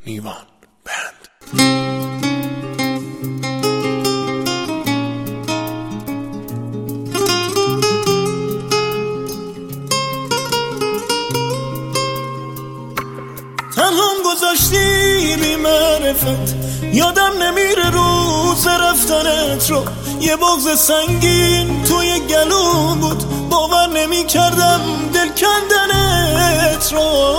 نیوان بند. تنهام گذاشتی بی معرفت، یادم نمیره روز رفتنت رو. یه بغض سنگین توی گلوم بود، باور نمی کردم دل کندنت رو.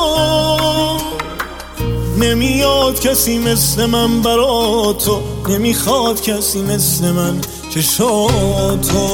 نمیاد کسی مثل من برا تو، نمیخواد کسی مثل من چشاتو.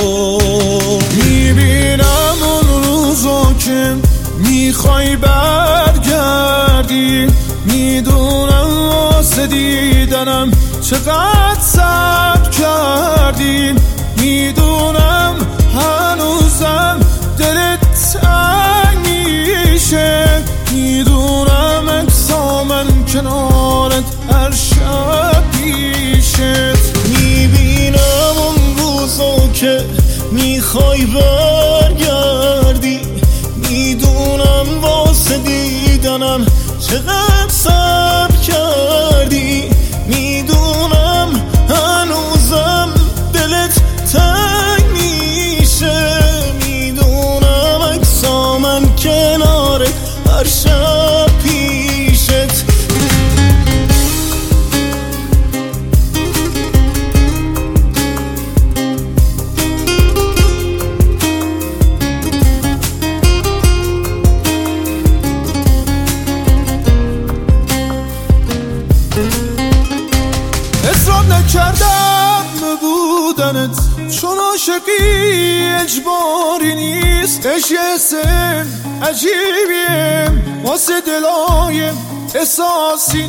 میبینم اون روزا که میخوای برگردی، میدونم واسه دیدنم چقدر صبر کردی، میدونم هنوزم دلت تنگ میشه، میدونم اکسامن کنارت هر شب پیشت. میبینم اون روزا که میخوای برگردی، میدونم واسه دیدنم چقدر صبر کردی، میدونم هنوزم دلت تنگ میشه، میدونم اکسامن کنارت هر شب پیشت. اصرار نکردم بودنت، چون عاشقی اجباری نیست. عشق یه سن عجیبیه واسه دلای احساسی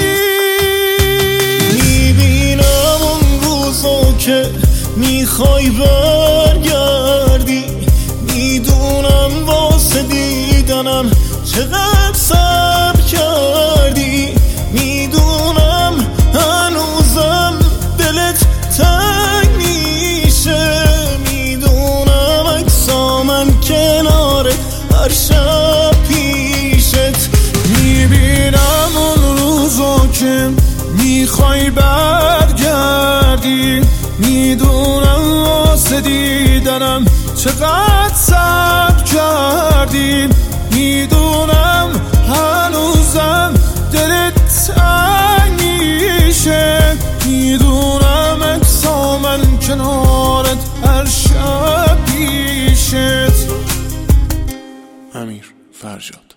نیست. میبینم اون روزا که میخوای برگردی، میدونم واسه دیدنم چقدر صبر کردی، میدونم هنوزم دلت تنگ میشه، میدونم اکسامن کنارت هر شب پیشت. میبینم اون روزا که میخوای برگردی، میدونم واسه دیدنم چقدر صبر کردی، میدونم هنوزم دلت تنگ میشه، میدونم اکسامن کنارت هر شب پیشت. امیر فرجاد.